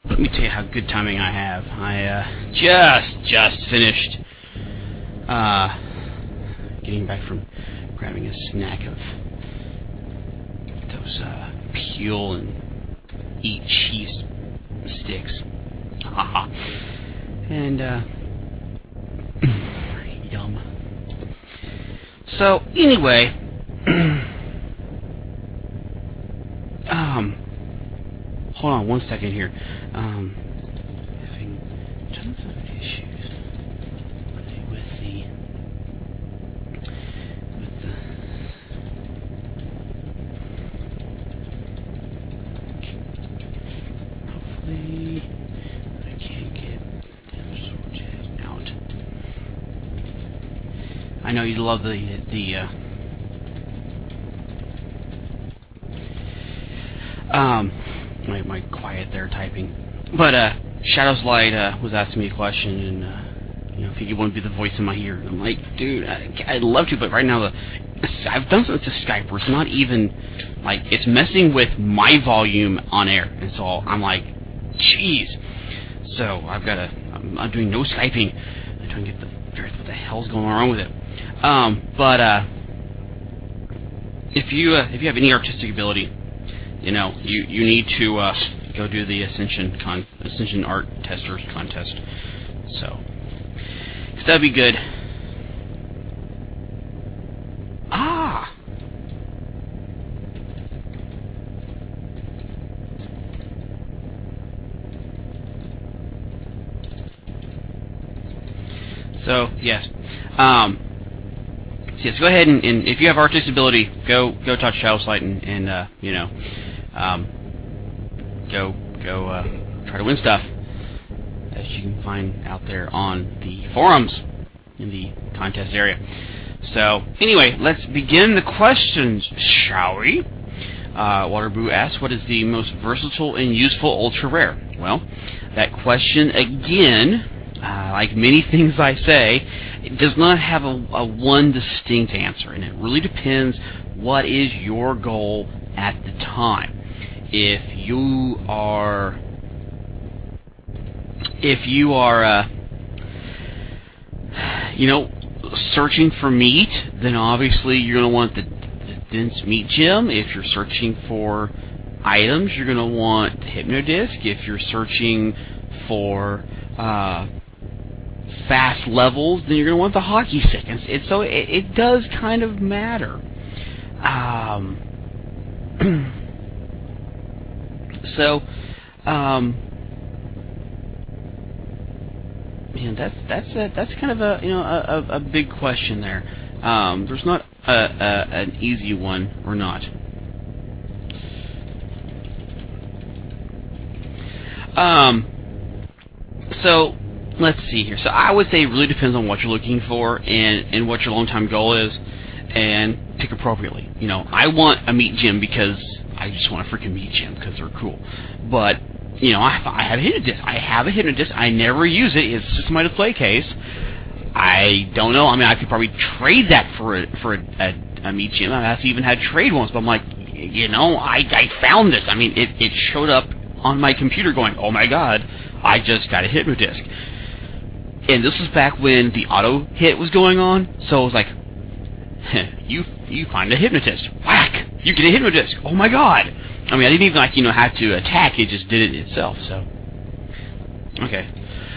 Let me tell you how good timing I have. I just finished getting back from grabbing a snack of those peel and eat cheese sticks. Haha. And yum. So anyway, hold on one second here. Having tons of issues with the hopefully I can't get sorted out. I know you love the my quiet there typing, but Shadows Light was asking me a question, and if he want to be the voice in my ear. I'm like, dude, I'd love to, but right now I've done something to Skype where it's not even like it's messing with my volume on air, and so I'm like, jeez. So I'm doing no Skyping. I'm trying to get what the hell's going on with it. But if you have any artistic ability, you need to go do the Ascension Art Testers contest. So that'd be good. So yes. Yes, go ahead and if you have artistic ability, go talk to Shadows Light and go try to win stuff, as you can find out there on the forums in the contest area. So anyway, let's begin the questions, shall we? Waterboo asks, what is the most versatile and useful ultra rare? Well, that question again, like many things I say, it does not have a one distinct answer, and it really depends what is your goal at the time. If you are searching for meat, then obviously you're going to want the dense meat gem. If you're searching for items, you're going to want the Hypnodisc. If you're searching for fast levels, then you're going to want the hockey stick. And so it does kind of matter. That's kind of a big question there. There's not an easy one or not. So let's see here. So I would say it really depends on what you're looking for and what your long-time goal is, and pick appropriately. I want a meat gem because I just want a freaking meat gem because they're cool. But I have a Hypnodisc. I never use it. It's just my display case. I don't know. I mean, I could probably trade that for a meat gem. I've even had trade once, but I'm like, I found this. I mean, it showed up on my computer going, oh my god, I just got a Hypnodisc. And this was back when the auto hit was going on, so it was like, you find a Hypnotist. Whack! You get a Hypnodisc. Oh my god! I mean, I didn't even have to attack. It just did it itself. So, okay.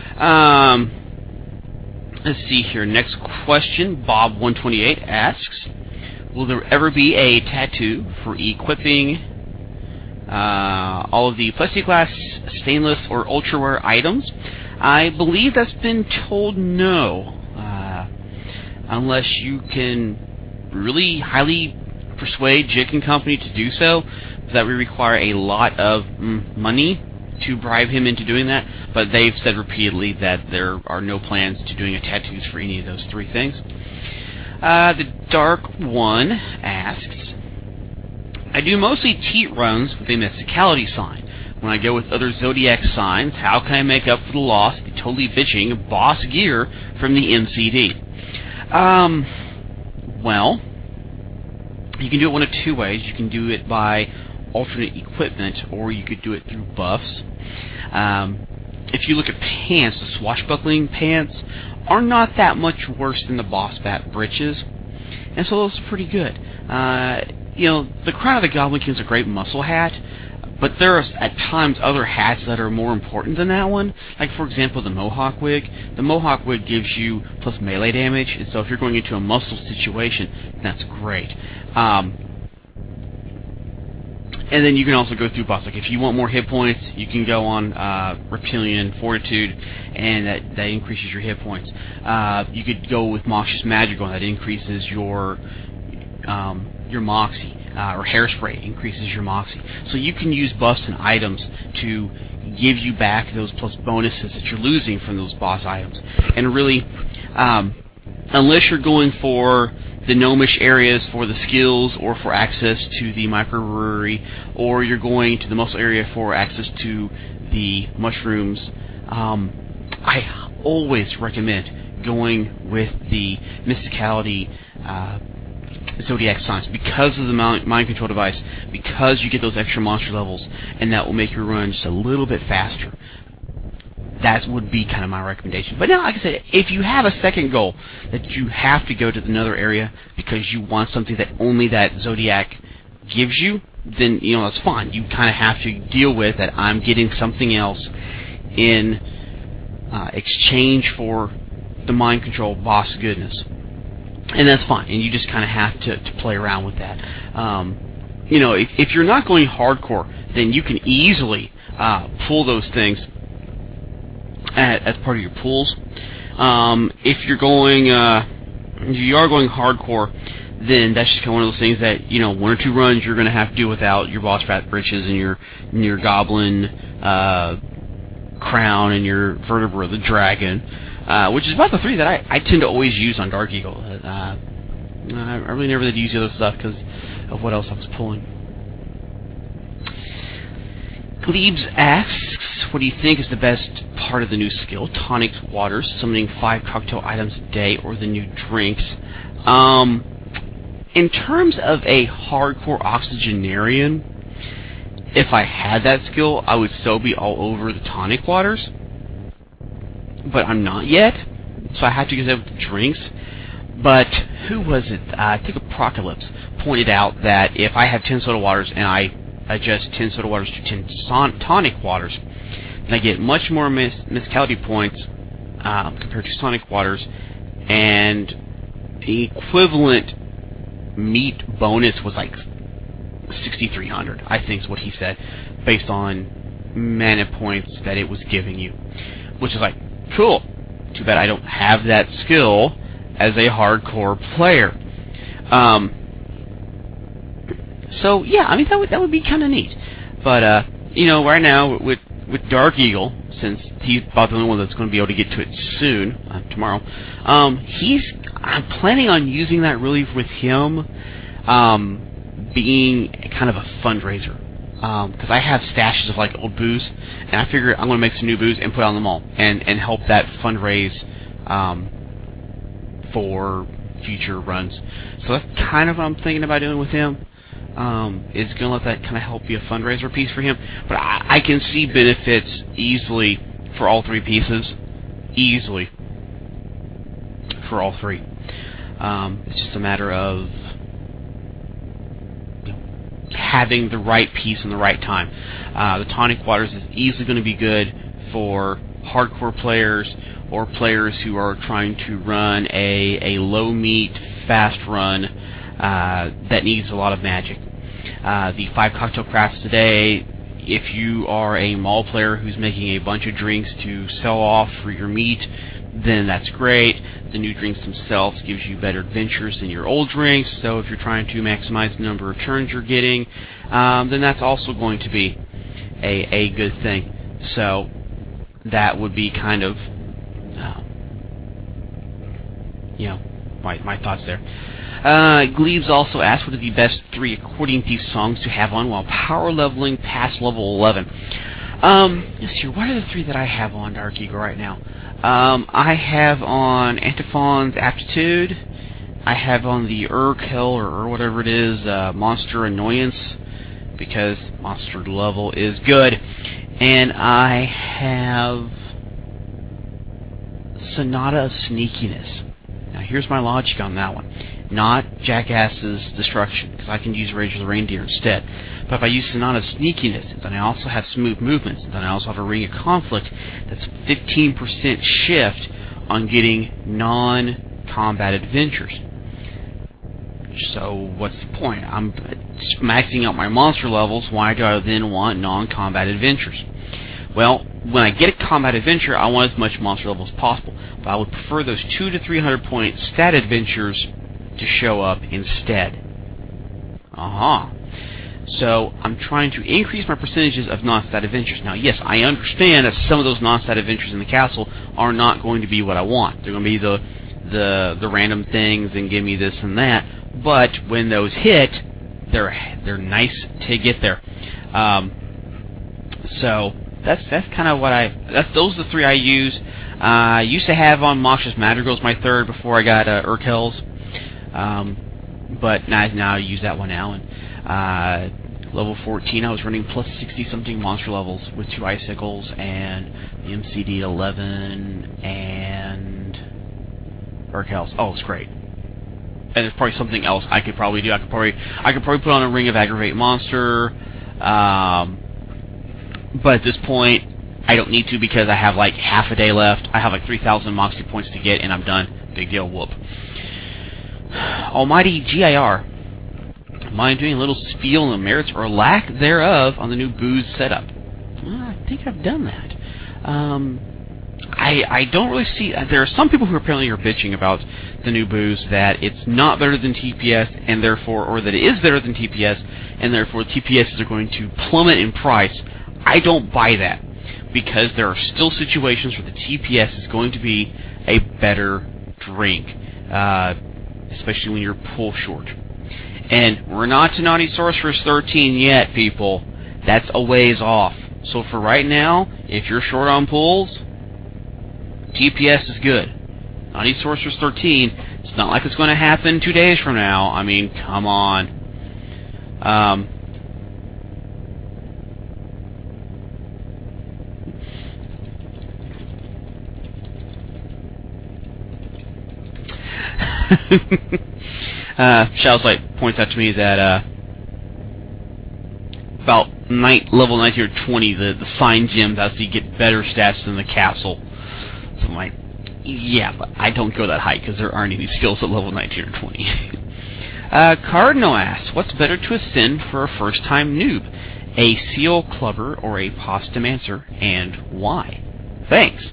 Let's see here. Next question. Bob128 asks, will there ever be a tattoo for equipping all of the plexiglass, stainless, or ultra rare items? I believe that's been told no, unless you can really highly persuade Jik and Company to do so. That would require a lot of money to bribe him into doing that, but they've said repeatedly that there are no plans to doing a tattoos for any of those three things. The Dark One asks, I do mostly teat runs with a mysticality sign. When I go with other zodiac signs, how can I make up for the loss of the totally bitching boss gear from the MCD? Well, you can do it one of two ways. You can do it by alternate equipment, or you could do it through buffs. If you look at pants, the swashbuckling pants are not that much worse than the boss bat breeches, and so those are pretty good. The Crown of the Goblin King is a great muscle hat, but there are at times other hats that are more important than that one. Like, for example, the Mohawk wig. The Mohawk wig gives you plus melee damage, and so if you're going into a muscle situation, that's great. And then you can also go through buffs. Like, if you want more hit points, you can go on Reptilian Fortitude, and that increases your hit points. You could go with Noxious Magical, and that increases your Moxie. Or Hairspray increases your Moxie. So you can use buffs and items to give you back those plus bonuses that you're losing from those boss items. And really, unless you're going for the gnomish areas for the skills or for access to the microbrewery, or you're going to the muscle area for access to the mushrooms, I always recommend going with the Mysticality Zodiac Science because of the mind control device, because you get those extra monster levels, and that will make your run just a little bit faster. That would be kind of my recommendation. But now, like I said, if you have a second goal that you have to go to another area because you want something that only that Zodiac gives you, then that's fine. You kind of have to deal with that. I'm getting something else in exchange for the mind control boss goodness, and that's fine. And you just kind of have to play around with that. If you're not going hardcore, then you can easily pull those things as part of your pools. If you are going hardcore, then that's just kind of one of those things that 1 or 2 runs you're going to have to do without your boss bat breeches and your goblin crown and your vertebra, the dragon, which is about the 3 that I tend to always use on Dark Eagle. I really never did use the other stuff because of what else I was pulling. Glebes asks, what do you think is the best part of the new skill? Tonic waters, summoning 5 cocktail items a day, or the new drinks? In terms of a hardcore oxygenarian, if I had that skill, I would so be all over the tonic waters. But I'm not yet, so I have to get up with the drinks. But who was it? I think Apocalypse pointed out that if I have 10 soda waters and I adjust 10 soda waters to 10 tonic waters, and I get much more Mysticality points compared to tonic waters, and the equivalent meat bonus was like 6,300, I think is what he said, based on mana points that it was giving you, which is like, cool. Too bad I don't have that skill as a hardcore player. So yeah, I mean that would be kind of neat. But right now with Dark Eagle, since he's about the only one that's going to be able to get to it soon, tomorrow, I'm planning on using that really with him being kind of a fundraiser. Because I have stashes of like old booze, and I figure I'm going to make some new booze and put it on the mall and help that fundraise for future runs. So that's kind of what I'm thinking about doing with him. Is going to let that kind of help be a fundraiser piece for him. But I can see benefits easily for all 3 pieces. Easily. For all 3. It's just a matter of having the right piece in the right time. The tonic waters is easily going to be good for hardcore players or players who are trying to run a low meat fast run that needs a lot of magic. The 5 cocktail crafts today, if you are a mall player who's making a bunch of drinks to sell off for your meat, then that's great. The new drinks themselves gives you better adventures than your old drinks, so if you're trying to maximize the number of turns you're getting, then that's also going to be a good thing. So that would be kind of my thoughts there. Glebes also asked, what are the best 3 accordion thief songs to have on while power leveling past level 11? Let's see, what are the 3 that I have on Dark Eagle right now? I have on Antiphon's Aptitude. I have on the Urkel or whatever it is, Monster Annoyance. because monster level is good. And I have Sonata of Sneakiness. Now here's my logic on that one. Not Jackass's Destruction, because I can use Rage of the Reindeer instead. But if I use Sonata of Sneakiness, then I also have Smooth Movements, and then I also have a Ring of Conflict that's 15% shift on getting non-combat adventures. So what's the point? I'm maxing out my monster levels. Why do I then want non-combat adventures? Well, when I get a combat adventure, I want as much monster level as possible. But I would prefer those 200 to 300 point stat adventures to show up instead. So I'm trying to increase my percentages of non-stat adventures. Now, yes, I understand that some of those non-stat adventures in the castle are not going to be what I want. They're going to be the random things and give me this and that. But when those hit, they're nice to get there. So that's kind of what those are the three I use. I used to have on Moxious Madrigal's my third before I got Urkel's. But now I use that one now. And level 14, I was running plus 60 something monster levels with 2 icicles and the MCD 11 and Urkel's. Oh, it's great. And there's probably something else I could probably do. I could probably put on a Ring of Aggravate Monster. But at this point, I don't need to because I have like half a day left. I have like 3,000 Moxie points to get, and I'm done. Big deal, whoop. Almighty GIR. Mind doing a little spiel on the merits or lack thereof on the new booze setup? Well, I think I've done that. I don't really see... there are some people who apparently are bitching about the new booze, that it's not better than TPS, and therefore... or that it is better than TPS, and therefore TPSs are going to plummet in price. I don't buy that, because there are still situations where the TPS is going to be a better drink, especially when you're pull short. And we're not to Naughty Sorceress 13 yet, people. That's a ways off. So for right now, if you're short on pulls, TPS is good. Naughty Sorceress 13, it's not like it's going to happen 2 days from now. I mean, come on. Shadow's Light points out to me that about level 19 or 20, the sign gems actually get better stats than the castle. So I'm like, yeah, but I don't go that high because there aren't any skills at level 19 or 20. Cardinal asks, what's better to ascend for a first-time noob? A Seal Clubber or a Postomancer, and why? Thanks.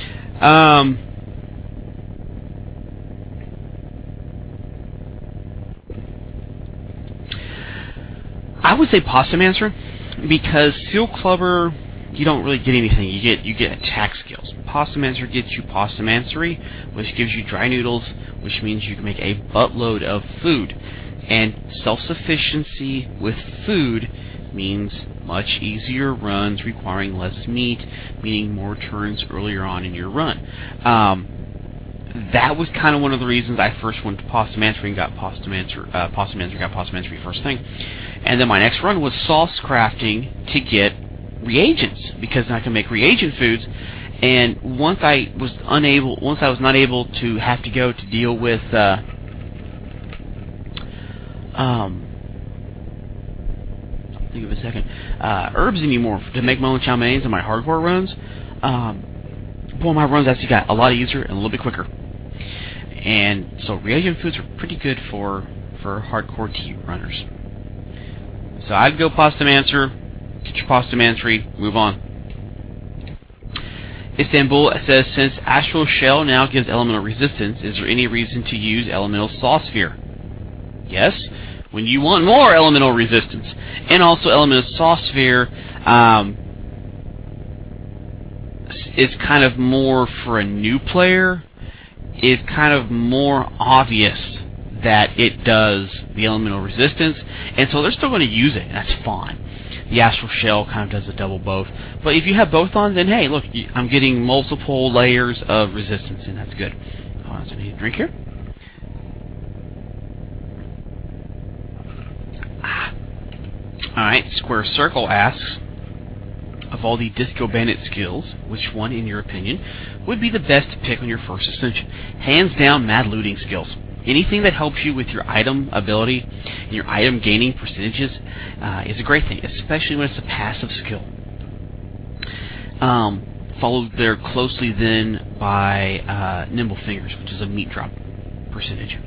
I would say Postomancer, because Seal Clubber, you don't really get anything. You get attack skills. Postomancer gets you Postomancery, which gives you dry noodles, which means you can make a buttload of food. And self-sufficiency with food means much easier runs requiring less meat, meaning more turns earlier on in your run. That was kind of one of the reasons I first went to Postomancery and got Postomancery first thing. And then my next run was sauce crafting to get reagents, because I can make reagent foods. And once I was not able to have to go to deal with think of a second herbs anymore to make my own chow meins and my hardcore runs, boy, my runs actually got a lot easier and a little bit quicker. And so reagent foods are pretty good for hardcore tea runners. So I'd go Postomancer, get your Postomancery, move on. Istanbul says, since Astral Shell now gives elemental resistance, is there any reason to use Elemental Saw Sphere? Yes, when you want more elemental resistance. And also Elemental Saw Sphere is kind of more for a new player. It's kind of more obvious that it does the elemental resistance, and so they're still going to use it, and that's fine. The Astral Shell kind of does a double both. But if you have both on, then hey, look, I'm getting multiple layers of resistance, and that's good. Oh, so I need a drink here. Alright, Square Circle asks, of all the Disco Bandit skills, which one, in your opinion, would be the best to pick on your first ascension? Hands down, mad looting skills. Anything that helps you with your item ability and your item gaining percentages is a great thing, especially when it's a passive skill. Followed there closely then by Nimble Fingers, which is a meat drop percentage.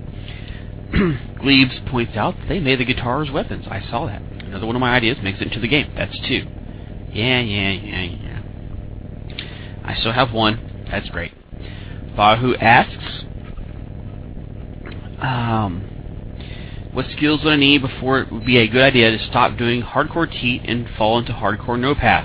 Glebes points out that they made the guitars weapons. I saw that. Another one of my ideas makes it into the game. That's 2. Yeah. I still have 1. That's great. Bahu asks, what skills would I need before it would be a good idea to stop doing hardcore teat and fall into hardcore no path?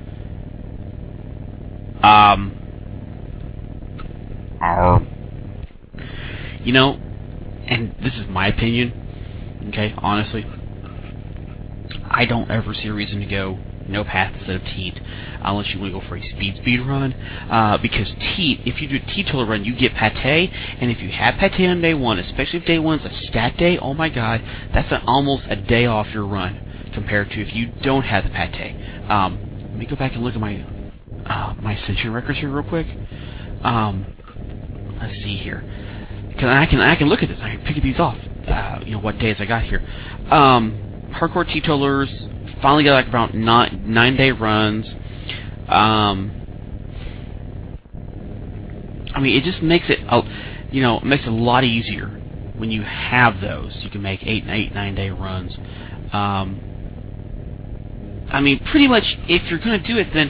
You know, and this is my opinion, okay, honestly, I don't ever see a reason to go no path instead of teat, unless you want to go for a speed run, because teat, if you do a teetotaler run, you get pate, and if you have pate on day 1, especially if day 1 is a stat day, oh my god, that's almost a day off your run, compared to if you don't have the pate. Let me go back and look at my ascension records here real quick. Let's see here, because I can look at this, I can pick these off, what days I got here. Hardcore teetotalers finally got like about 9-day runs. It just makes it, makes it a lot easier when you have those. You can make 9-day runs. Pretty much, if you're going to do it, then,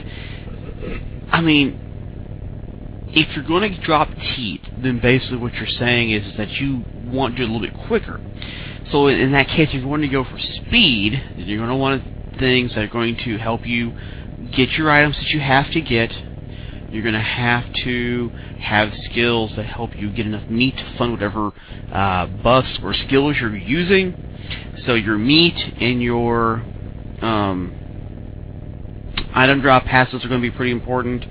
if you're going to drop teat, then basically what you're saying is that you want to do it a little bit quicker. So in that case, if you want to go for speed, then you're going to want things that are going to help you get your items that you have to get. You're going to have to have skills that help you get enough meat to fund whatever buffs or skills you're using. So your meat and your item drop passives are going to be pretty important.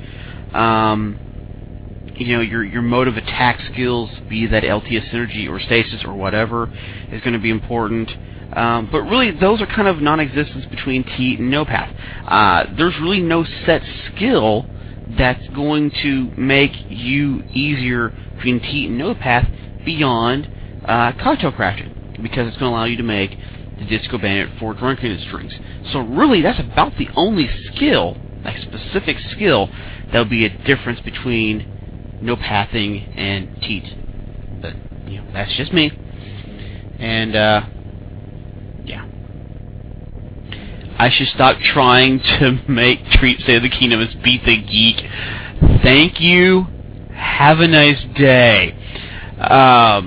Your mode of attack skills, be that LTS synergy or stasis or whatever, is going to be important. But really, those are kind of non-existent between teat and no path. There's really no set skill that's going to make you easier between teat and no path beyond cocktail crafting, because it's going to allow you to make the Disco Bandit for drunkenness drinks. So really, that's about the only skill, like specific skill, that would be a difference between no pathing and teat. But that's just me. And yeah, I should stop trying to make Treat Say the Kingdom as Beat the Geek. Thank you. Have a nice day. God,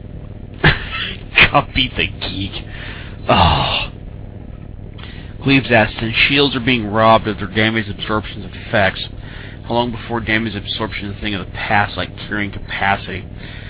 Beat the Geek. Oh. Glebes asks, since shields are being robbed of their damage absorption effects, how long before damage absorption is a thing of the past, like carrying capacity?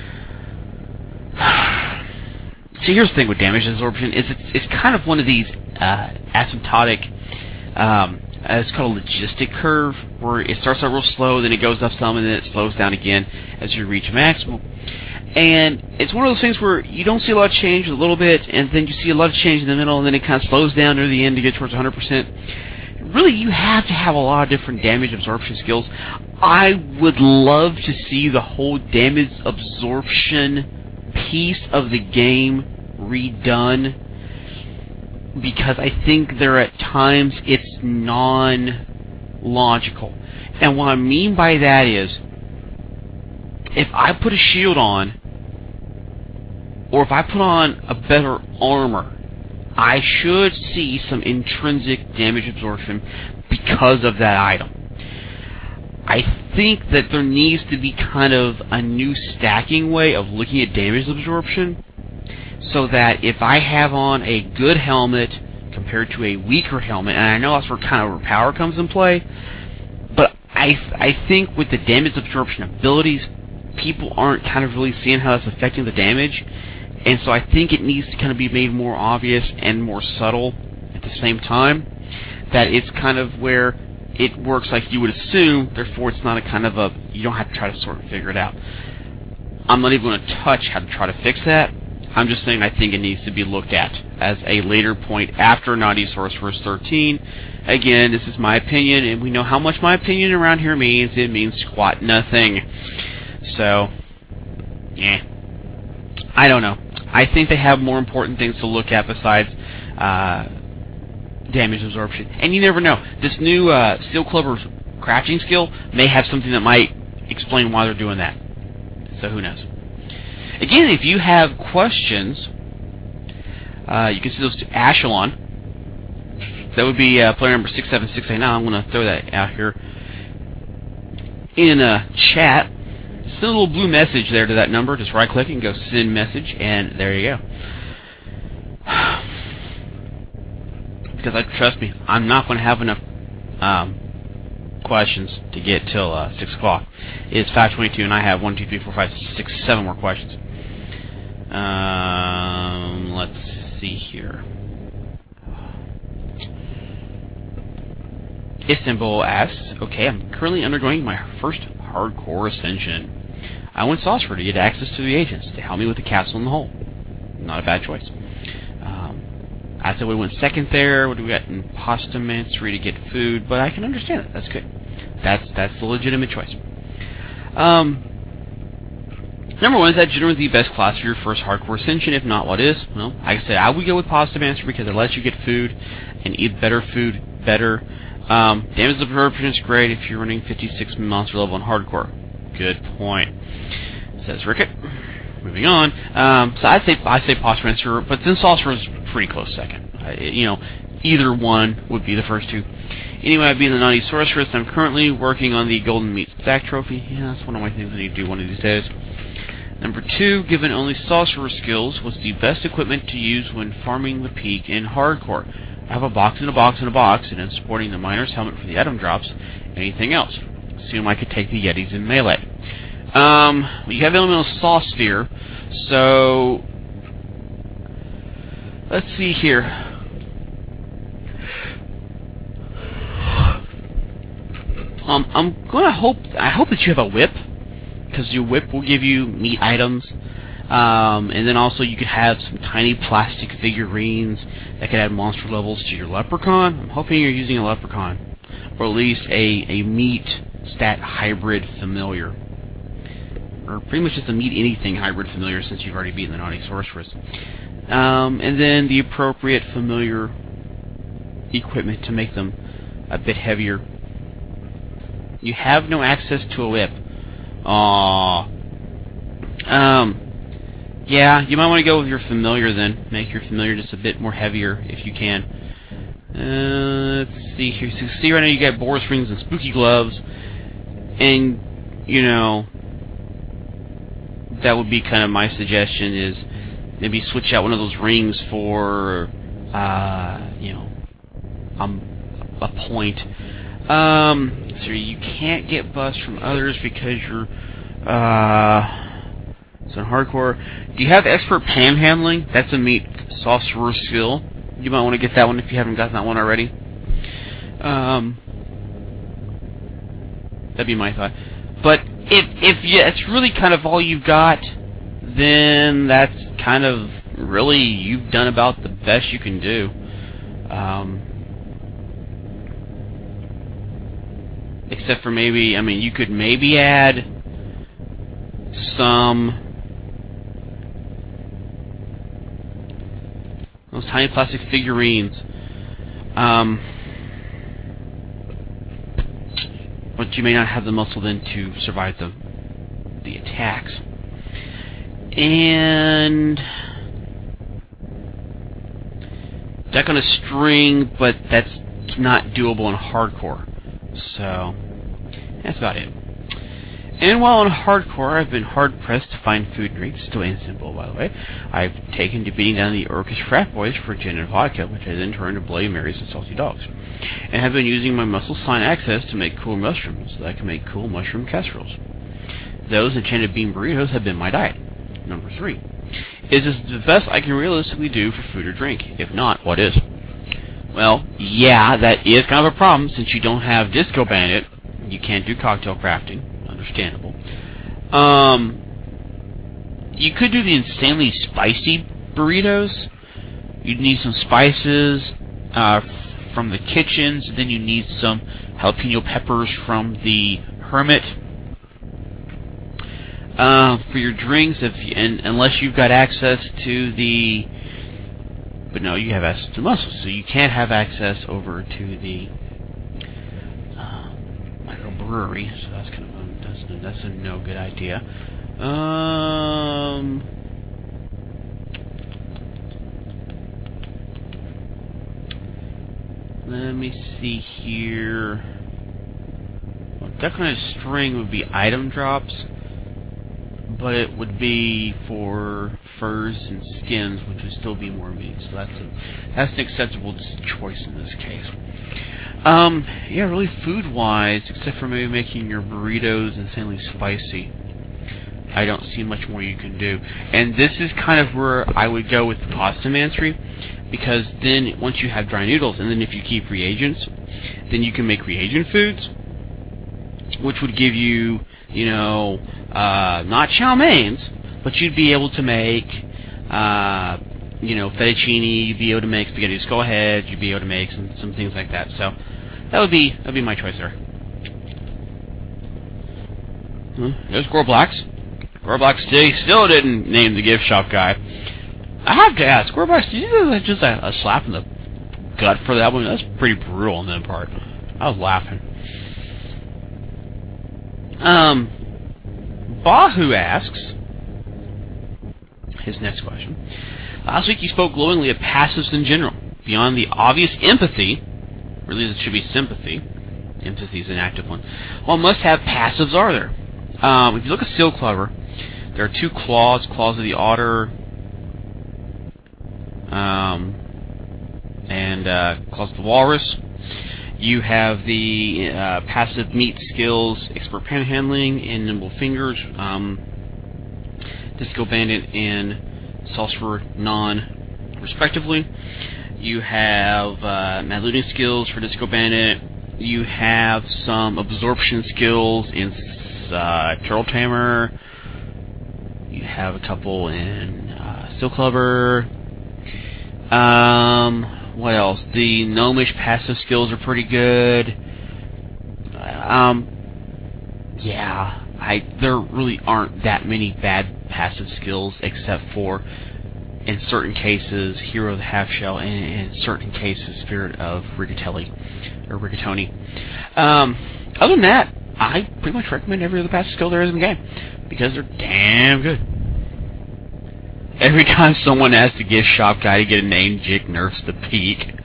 See, here's the thing with damage absorption, is it's kind of one of these asymptotic, it's called a logistic curve, where it starts out real slow, then it goes up some, and then it slows down again as you reach maximum. And it's one of those things where you don't see a lot of change a little bit, and then you see a lot of change in the middle, and then it kind of slows down near the end to get towards 100%. Really, you have to have a lot of different damage absorption skills. I would love to see the whole damage absorption piece of the game redone, because I think there at times it's non-logical. And what I mean by that is, if I put a shield on, or if I put on a better armor, I should see some intrinsic damage absorption because of that item. I think that there needs to be kind of a new stacking way of looking at damage absorption, so that if I have on a good helmet compared to a weaker helmet, and I know that's where kind of where power comes in play, but I think with the damage absorption abilities, people aren't kind of really seeing how that's affecting the damage. And so I think it needs to kind of be made more obvious and more subtle at the same time, that it's kind of where it works like you would assume, therefore it's not a kind of a, you don't have to try to sort of figure it out. I'm not even going to touch how to try to fix that. I'm just saying I think it needs to be looked at as a later point after Naughty Sorceress 13. Again, this is my opinion, and we know how much my opinion around here means. It means squat nothing. So, I don't know. I think they have more important things to look at besides damage absorption. And you never know. This new Steel Clover crafting skill may have something that might explain why they're doing that. So who knows? Again, if you have questions, you can send those to Ashelon. That would be player number 67689. I'm going to throw that out here in chat. Send a little blue message there to that number. Just right click and go send message, and there you go. Because trust me, I'm not going to have enough questions to get till 6 o'clock. It's 5:22, and I have 1, 2, 3, 4, 5, 6, 7 more questions. Let's see here. Istanbul asks, okay, I'm currently undergoing my first hardcore ascension. I went Saucer to get access to the agents to help me with the castle in the hole. Not a bad choice. I said we went second there. What do we got in Postamancery to get food? But I can understand it. That's good. That's the legitimate choice. Number one, is that generally the best class for your first hardcore ascension? If not, what is? Well, like I said, I would go with Postamancery because it lets you get food and eat better food better. Damage absorption is great if you're running 56 monster level on hardcore. Good point, says Rickett. Moving on. So I say Postamancer, but then Saucer is pretty close second. Either one would be the first two. Anyway, I'd be the Naughty Sorceress. I'm currently working on the Golden Meat Stack Trophy. Yeah, that's one of my things I need to do one of these days. Number 2, given only Sorcerer skills, what's the best equipment to use when farming the peak in hardcore? I have a box in a box in a box, and I'm sporting the Miner's Helmet for the item drops. Anything else? Assume I could take the Yetis in melee. You have Elemental Saw Sphere, so let's see here. I hope that you have a whip, because your whip will give you meat items. And then also you could have some tiny plastic figurines that could add monster levels to your leprechaun. I'm hoping you're using a leprechaun, or at least a meat stat hybrid familiar, or pretty much just a meat anything hybrid familiar, since you've already beaten the Naughty Sorceress. And then the appropriate familiar equipment to make them a bit heavier. You have no access to a whip. Aww. Yeah, you might want to go with your familiar then. Make your familiar just a bit more heavier if you can. Let's see here. So see right now you got Boris rings and spooky gloves, and that would be kind of my suggestion, is maybe switch out one of those rings for a point. So you can't get bust from others because you're so in hardcore. Do you have expert panhandling? That's a meat sorcerer skill. You might want to get that one if you haven't gotten that one already. That'd be my thought. But if it's really kind of all you've got, then that's kind of really, you've done about the best you can do. Except for maybe, you could maybe add some those tiny plastic figurines. But you may not have the muscle then to survive the attacks. And deck on a string, but that's not doable in hardcore. So that's about it. And while on hardcore, I've been hard-pressed to find food and drink. Still ain't simple, by the way. I've taken to beating down the Orcish frat boys for gin and vodka, which I then turned to Bloody Marys and salty dogs. And have been using my muscle sign access to make cool mushrooms, so that I can make cool mushroom casseroles. Those enchanted bean burritos have been my diet. Number 3. Is this the best I can realistically do for food or drink? If not, what is? Well, yeah, that is kind of a problem, since you don't have Disco Bandit. You can't do cocktail crafting. Understandable. You could do the insanely spicy burritos. You'd need some spices from the kitchens, then you need some jalapeno peppers from the Hermit. For your drinks, unless you've got access to the... But no, you have access to muscle, so you can't have access over to the microbrewery, so that's kind of that's a no good idea. Let me see here. Well, that kind of string would be item drops, but it would be for furs and skins, which would still be more meat. So that's an acceptable choice in this case. Yeah, really food-wise, except for maybe making your burritos insanely spicy, I don't see much more you can do. And this is kind of where I would go with the pasta mancery, because then once you have dry noodles, and then if you keep reagents, then you can make reagent foods, which would give you, not chow meins, but you'd be able to make, fettuccine. You'd be able to make spaghetti skullhead. You'd be able to make some things like that. So that'd be my choice there. There's Gorblax. Gorblax still didn't name the gift shop guy. I have to ask, Gorblax, did you do just a slap in the gut for that one? That's pretty brutal on that part. I was laughing. Bahu asks, his next question, last week you spoke glowingly of passives in general. Beyond the obvious empathy, really it should be sympathy, empathy is an active one, what must-have passives are there? If you look at Seal Clover, there are two claws of the otter, and claws of the walrus. You have the passive meat skills, expert panhandling, and nimble fingers, Disco Bandit and Sorcerer Non, respectively. You have mad looting skills for Disco Bandit. You have some absorption skills in Turtle Tamer. You have a couple in Steel Clubber. What else? The gnomish passive skills are pretty good. There really aren't that many bad passive skills, except for, in certain cases, Hero of the Half Shell, and in certain cases, Spirit of Rigatoni. Other than that, I pretty much recommend every other passive skill there is in the game, because they're damn good. Every time someone asks the gift shop guy to get a name, Jake nerfs the peak.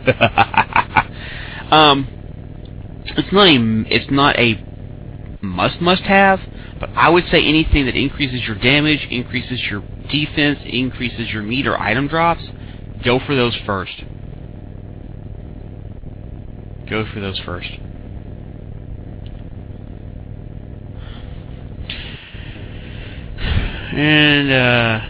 It's not a must have, but I would say anything that increases your damage, increases your defense, increases your meat or item drops, go for those first. Go for those first. And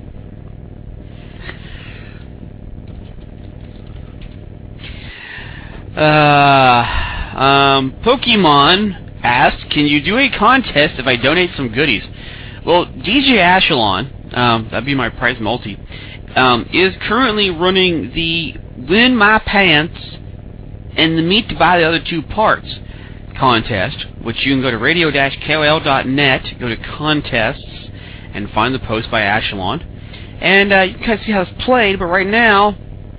Pokemon asked, can you do a contest if I donate some goodies? Well, DJ Ashelon, that'd be my prize multi, is currently running the Win My Pants and the Meat to Buy the Other Two Parts contest, which you can go to radio-kol.net, go to contests, and find the post by Ashelon. And you can kind of see how it's played, but right now,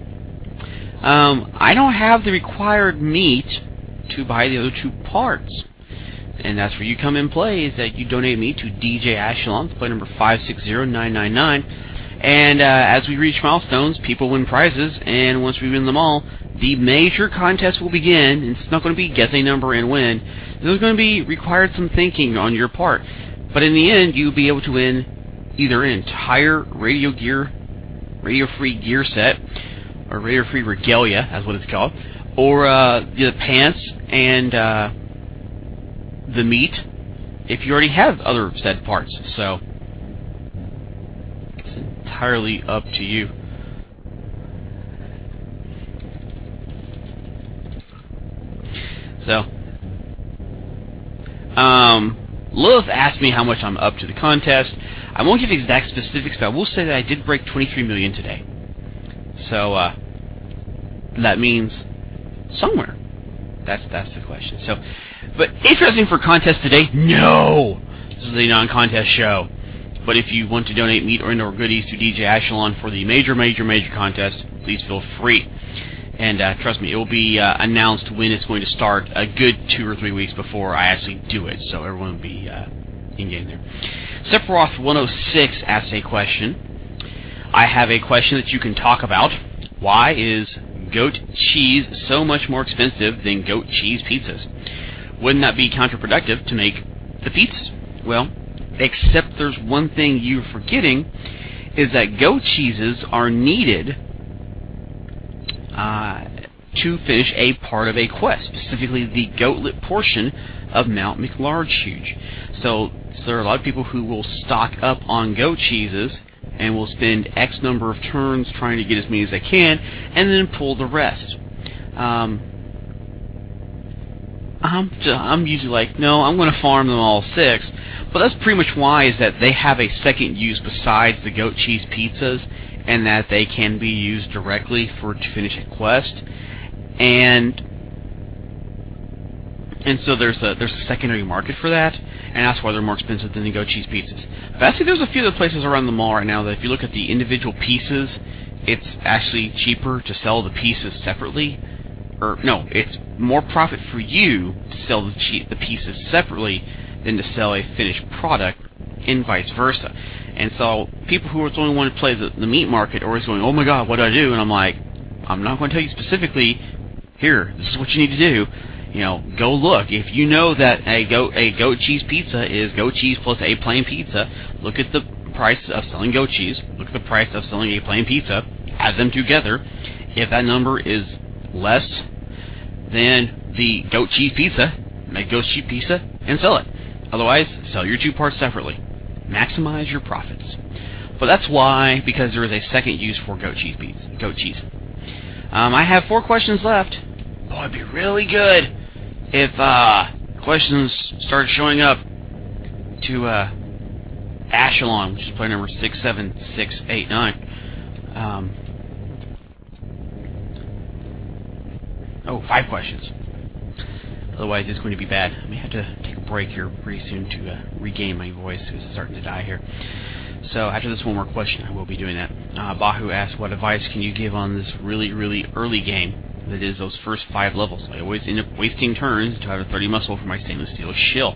I don't have the required meat to buy the other two parts. And that's where you come in play, is that you donate meat to DJ Ashelon, play number 560999. And as we reach milestones, people win prizes, and once we win them all, the major contest will begin. And it's not going to be guess a number and win. There's going to be required some thinking on your part. But in the end, you'll be able to win either an entire radio-free gear set, or radio-free regalia, as what it's called, or the pants and the meat, if you already have other said parts. So it's entirely up to you. So, Lilith asked me how much I'm up to the contest. I won't give exact specifics, but I will say that I did break 23 million today. So, that means somewhere. That's the question. So, but if you're asking for a contest today, no! This is a non-contest show. But if you want to donate meat or indoor goodies to DJ Ashelon for the major contest, please feel free. And trust me, it will be announced when it's going to start a good 2 or 3 weeks before I actually do it, so everyone will be in-game there. Sephiroth 106 asks a question. I have a question that you can talk about. Why is goat cheese so much more expensive than goat cheese pizzas? Wouldn't that be counterproductive to make the pizzas? Well, except there's one thing you're forgetting, is that goat cheeses are needed to finish a part of a quest, specifically the goatlet portion of Mount McLarge. So there are a lot of people who will stock up on goat cheeses and will spend X number of turns trying to get as many as they can, and then pull the rest. I'm usually like, no, I'm going to farm them all 6, but that's pretty much why, is that they have a second use besides the goat cheese pizzas, and that they can be used directly to finish a quest, and so there's a secondary market for that, and that's why they're more expensive than the goat cheese pizzas. But actually, there's a few other places around the mall right now that if you look at the individual pieces, it's actually cheaper to sell the pieces separately. Or no, it's more profit for you to sell the pieces separately than to sell a finished product, and vice versa. And so people who only want to play the meat market are always going, oh my god, what do I do? And I'm like, I'm not going to tell you specifically, here, this is what you need to do. You know, go look. If you know that a goat cheese pizza is goat cheese plus a plain pizza, look at the price of selling goat cheese, look at the price of selling a plain pizza, add them together. If that number is less than the goat cheese pizza, make goat cheese pizza and sell it. Otherwise, sell your 2 parts separately. Maximize your profits. But that's why, because there is a second use for goat cheese. I have 4 questions left. Boy, it'd be really good if questions started showing up to Ashelon, which is player number 67689. 5 questions. Otherwise, it's going to be bad. I may have to take a break here pretty soon to regain my voice, because it's starting to die here. So, after this one more question, I will be doing that. Bahu asks, what advice can you give on this really early game? That is, those first 5 levels. I always end up wasting turns to have a 30 muscle for my stainless steel shield.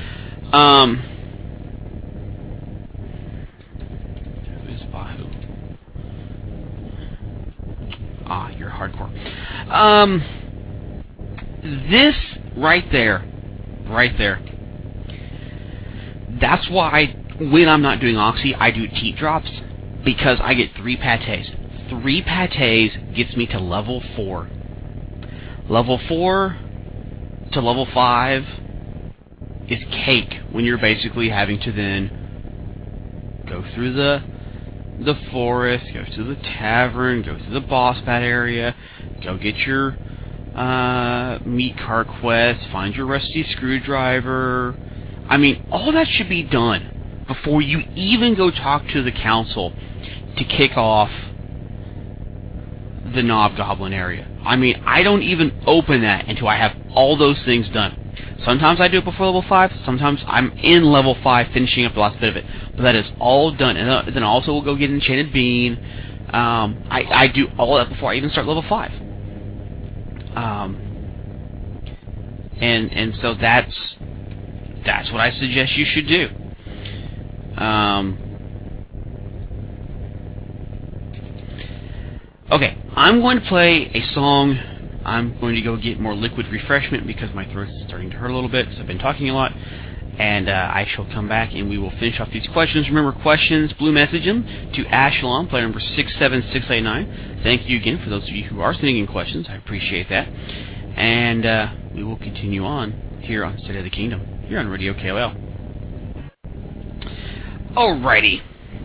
Who's Bahu? Ah, you're hardcore. This right there. That's why when I'm not doing Oxy, I do teat drops, because I get 3 patés. 3 patés gets me to level 4. Level 4 to level 5 is cake when you're basically having to then go through the forest, go to the tavern, go to the boss bat area, go get your meat cart quest, find your rusty screwdriver. I mean, all that should be done before you even go talk to the council to kick off the Knob Goblin area. I mean, I don't even open that until I have all those things done. Sometimes I do it before level 5, sometimes I'm in level 5 finishing up the last bit of it. But that is all done. And then also we'll go get an Enchanted Bean. I do all that before I even start level 5. And so that's what I suggest you should do. Okay, I'm going to play a song. I'm going to go get more liquid refreshment because my throat is starting to hurt a little bit because I've been talking a lot. And I shall come back and we will finish off these questions. Remember, questions, blue message them to Ashelon, player number 67689. Thank you again for those of you who are sending in questions. I appreciate that. And we will continue on here on State of the Kingdom, here on Radio KOL. Alrighty.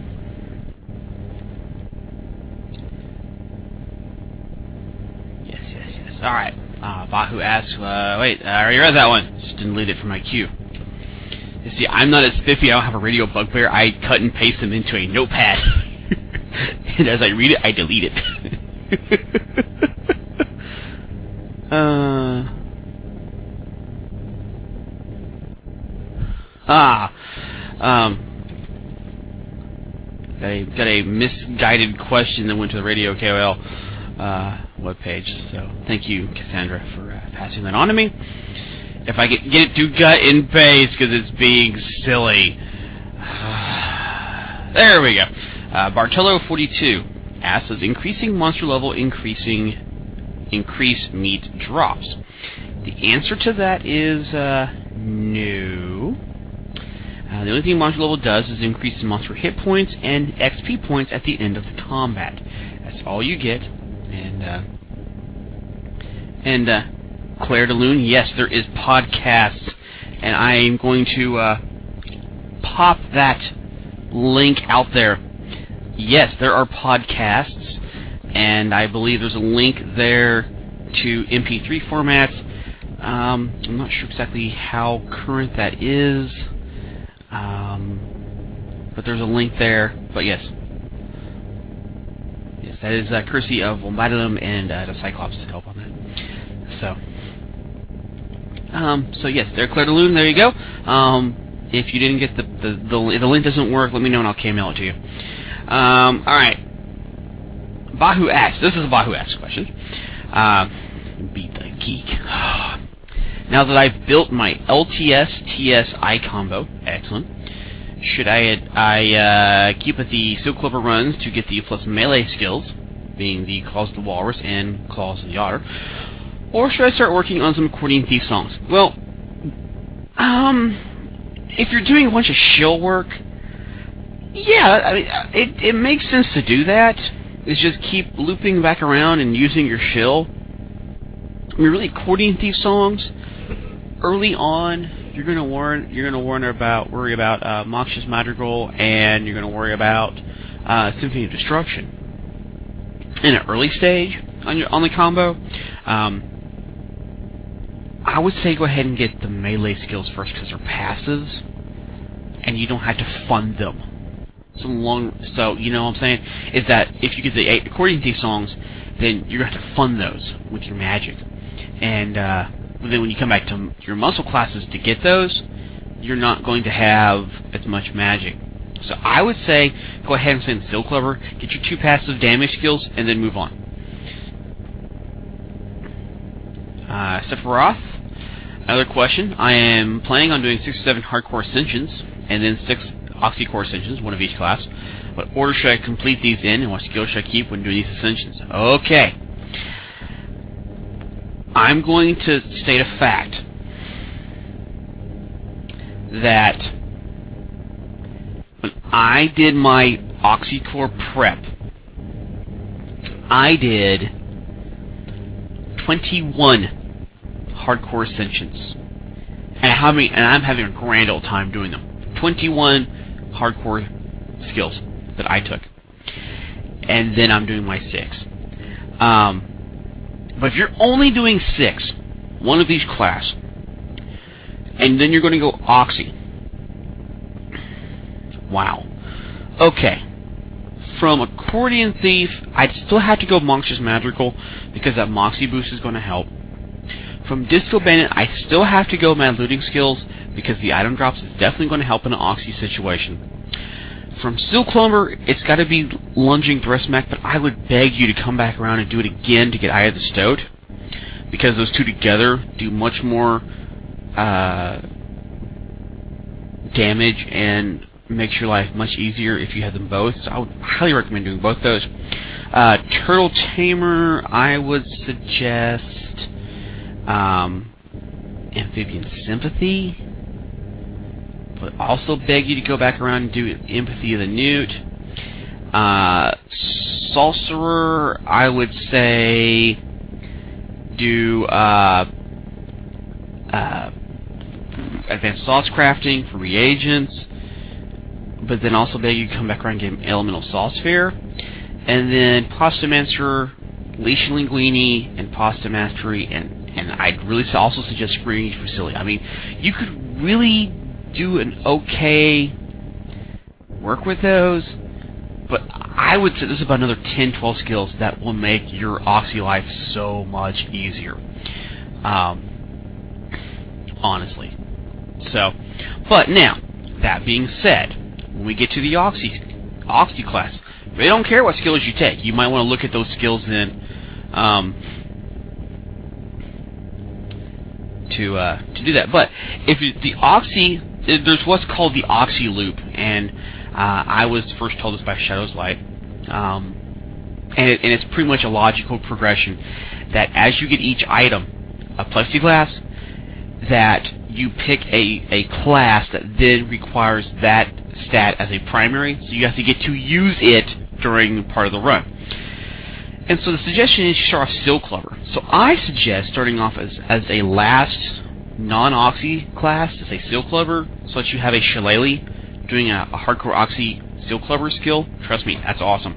Yes. Alright. Bahu asks, wait, I already read that one. Just didn't delete it from my queue. You see, I'm not as spiffy. I don't have a radio bugbear. I cut and paste them into a notepad. And as I read it, I delete it. Got a misguided question that went to the Radio KOL webpage. So thank you, Cassandra, for passing that on to me. If I get it to cut and paste because it's being silly. There we go. Bartolo42 asks, does increasing monster level increase meat drops? The answer to that is no. The only thing monster level does is increase monster hit points and XP points at the end of the combat. That's all you get. And Claire de Lune, yes, there is podcasts, and I am going to pop that link out there. Yes, there are podcasts, and I believe there's a link there to MP3 formats. I'm not sure exactly how current that is, but there's a link there. But yes, that is courtesy of Bombadilum and the Cyclops help on that. So yes, there, Claire de Lune. There you go. If you didn't get if the link doesn't work, let me know and I'll KMail it to you. All right. Bahu asks. This is a Bahu asks question. Beat the geek. Now that I've built my LTS-TS-I combo, excellent. Should I keep with the Silk Clover runs to get the plus melee skills, being the Claws of the Walrus and Claws of the Otter, or should I start working on some Accordion Thief songs? Well, if you're doing a bunch of shill work, yeah, I mean, it makes sense to do that. It's just keep looping back around and using your shill. I mean, really, Accordion Thief songs early on, you're gonna worry about Mox's Madrigal, and you're gonna worry about Symphony of Destruction. In an early stage on the combo, I would say go ahead and get the melee skills first because they're passives, and you don't have to fund them. So you know what I'm saying? Is that if you get the 8 Accordion Thief songs, then you're going to have to fund those with your magic. And then when you come back to your muscle classes to get those, you're not going to have as much magic. So I would say go ahead and send Silk Clover, get your 2 passive damage skills, and then move on. Sephiroth, another question. I am planning on doing 6 or 7 hardcore ascensions, and then 6 Oxycore ascensions, 1 of each class. What order should I complete these in, and what skills should I keep when doing these ascensions? Okay. I'm going to state a fact that when I did my Oxycore prep, I did 21 hardcore ascensions, and I'm having a grand old time doing them. 21 hardcore skills that I took, and then I'm doing my 6. But if you're only doing 6, 1 of each class, and then you're going to go Oxy, wow. Okay. From Accordion Thief, I'd still have to go Mox's Madrigal because that Moxie boost is going to help. From Disco Bandit, I still have to go Mad Looting skills because the item drops is definitely going to help in an Oxy situation. From Silk Clover, it's got to be Lunging Thrust Smack, but I would beg you to come back around and do it again to get Eye of the Stoat, because those two together do much more damage and makes your life much easier if you have them both. So I would highly recommend doing both those. Turtle Tamer, I would suggest Amphibian Sympathy, but also beg you to go back around and do Empathy of the Newt. Sorcerer, I would say do Advanced Sauce Crafting for reagents, but then also beg you to come back around and get Elemental Sauce Sphere. And then Pasta Master, Leash Linguini, and Pasta Mastery, and I'd really also suggest Screening Fusilli. I mean, you could really do an okay work with those, but I would say there's about another 10, 12 skills that will make your Oxy life so much easier. Honestly. So, but now, that being said, when we get to the Oxy class, they don't care what skills you take. You might want to look at those skills then to do that. But if the Oxy, there's what's called the Oxy loop, and I was first told this by Shadow's Light, and it's pretty much a logical progression that as you get each item of plexiglass, that you pick a class that then requires that stat as a primary, so you have to get to use it during part of the run. And so the suggestion is you start off Steel Clubber. So I suggest starting off as a last non-Oxy class, as a Steel Clubber, so that you have a Shillelagh doing a hardcore Oxy Steel Clubber skill. Trust me, that's awesome.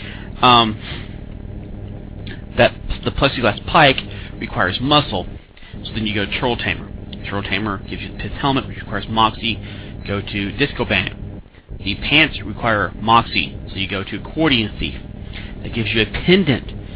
That the plexiglass pike requires muscle, so then you go to Turtle Tamer. Turtle Tamer gives you the Pith Helmet, which requires Moxie. Go to Disco Bandit. The pants require Moxie, so you go to Accordion Thief. That gives you a pendant,